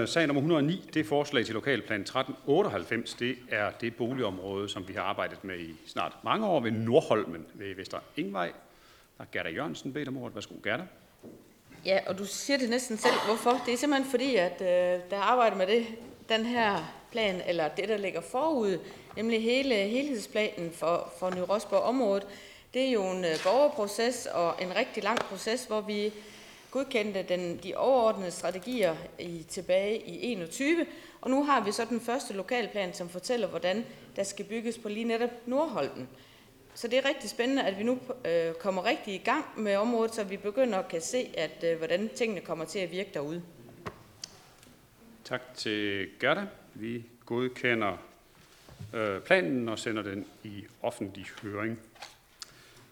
Sag nummer 109, det er forslag til lokalplan 1398. Det er det boligområde, som vi har arbejdet med i snart mange år ved Nordholmen ved Vester Ingvej. Der er Gerda Jørgensen bedt om ordet. Værsgo, Gerda. Ja, og du siger det næsten selv. Hvorfor? Det er simpelthen fordi, at der arbejder med den her plan, eller det, der ligger forud, nemlig hele helhedsplanen for Ny Rosborg-området. Det er jo en borgerproces og en rigtig lang proces, hvor vi godkendte de overordnede strategier tilbage i 21, og nu har vi så den første lokalplan, som fortæller, hvordan der skal bygges på lige netop Nordholmen. Så det er rigtig spændende, at vi nu kommer rigtig i gang med området, så vi begynder at kan se, hvordan tingene kommer til at virke derude. Tak til Gerda. Vi godkender planen og sender den i offentlig høring.